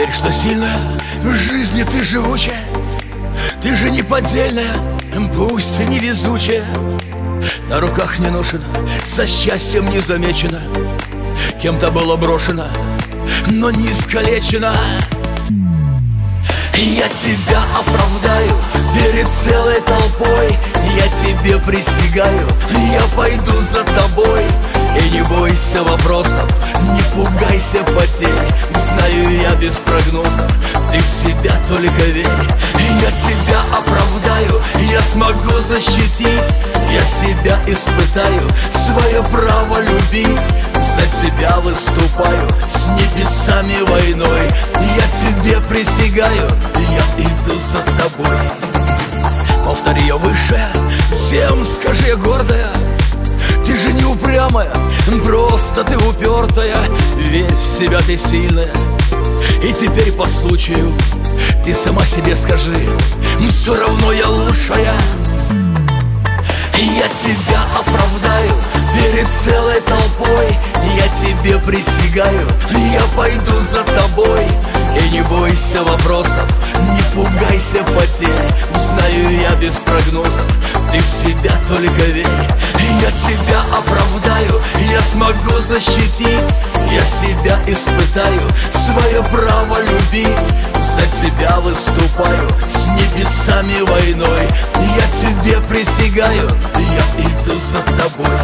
Верь, что сильная в жизни ты живучая, ты же не поддельная, пусть и невезучая. На руках не ношена, со счастьем не замечена, кем-то была брошена, но не искалечена. Я тебя оправдаю перед целой толпой, я тебе присягаю, я пойду за тобой. И не бойся вопросов, не пугайся потерь, знаю я без прогнозов, ты в себя только верь. Я тебя оправдаю, я смогу защитить, я себя испытаю, свое право любить. За тебя выступаю с небесами войной, я тебе присягаю, я иду за тобой. Повтори ее высшая, всем скажи гордая, ты же не упрямая, просто ты упертая. Верь в себя, ты сильная. И теперь по случаю ты сама себе скажи: все равно я лучшая. Я тебя оправдаю перед целой толпой, я тебе присягаю, я пойду за тобой. И не бойся вопросов, не пугайся потерь, знаю я без прогнозов, ты в себя только верь. Я тебя оправдаю, я смогу защитить, я себя испытаю, свое право любить. За тебя выступаю с небесами войной, я тебе присягаю, я иду за тобой.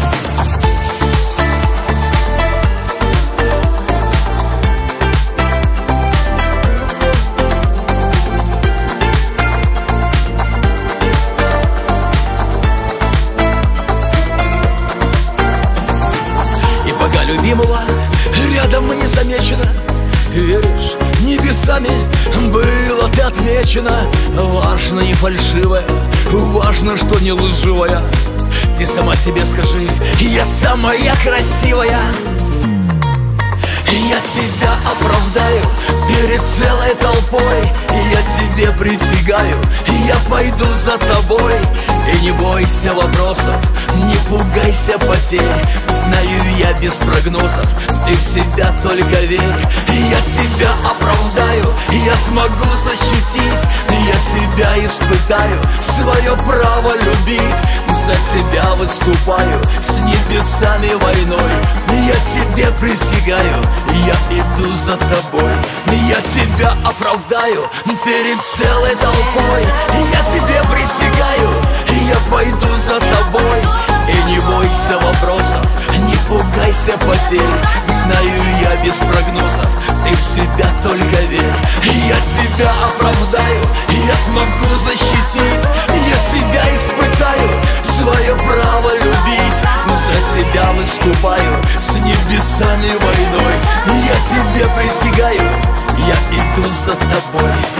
Любимого рядом не замечено, веришь, небесами было ты отмечена. Важно не фальшивая, важно, что не лживая. Ты сама себе скажи: я самая красивая. Я тебя оправдаю перед целой толпой, я тебе присягаю, я пойду за тобой. И не бойся вопросов, не пугайся потерь, знаю я без прогнозов, ты в себя только верь. Я тебя оправдаю, я смогу защитить, я себя испытаю, свое право любить. За тебя выступаю с небесами войной, я тебе присягаю, я иду за тобой. Я тебя оправдаю перед целой толпой, я тебе присягаю, я пойду за тобой. И не бойся вопросов, не пугайся потерь, знаю я без прогнозов, ты в себя только верь. Я тебя оправдаю, я смогу защитить, я себя испытаю, свое право любить. За тебя выступаю с небесами войной, я тебе присягаю, я иду за тобой.